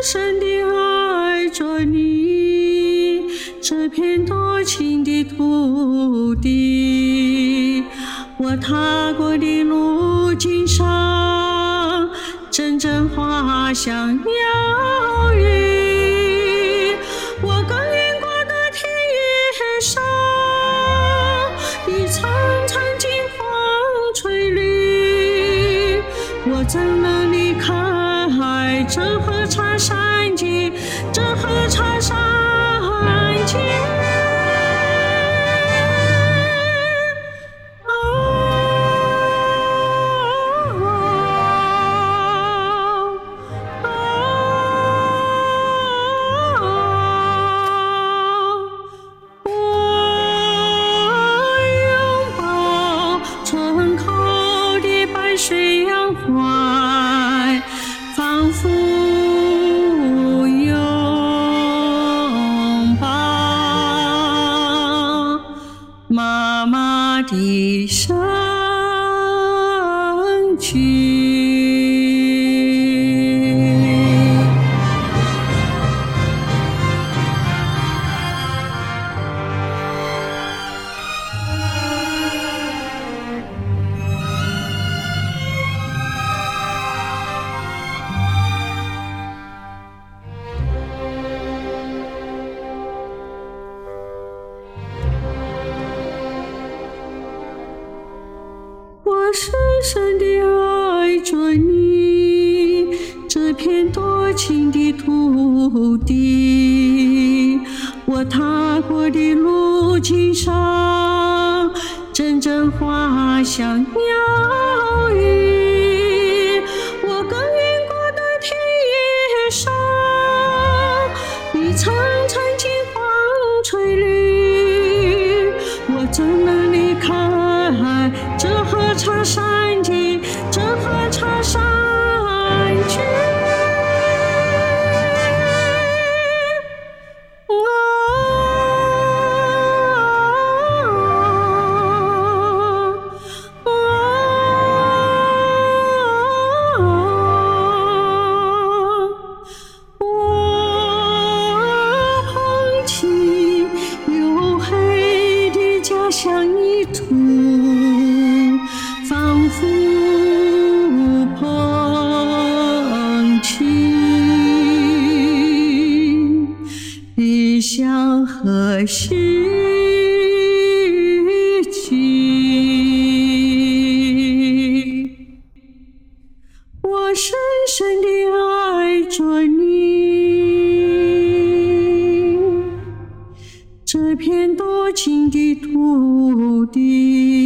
深地爱着你，这片多情的土地。我踏过的路径上，阵阵花香鸟语。我耕耘过的田野上，一层层金黄翠绿。我怎能离开这河叉山间，这河叉山间？水杨怀，仿佛拥抱妈妈的身躯。我深深地爱着你，这片多情的土地。我踏过的路径上，阵阵花香鸟语。我耕耘过的田野上，一层层金黄翠绿。我怎能离开这河叉山间，这河叉山间？我捧起黝黑的家乡泥土，仿佛捧起理想和希冀。我深深地爱着你，这片多情的土地。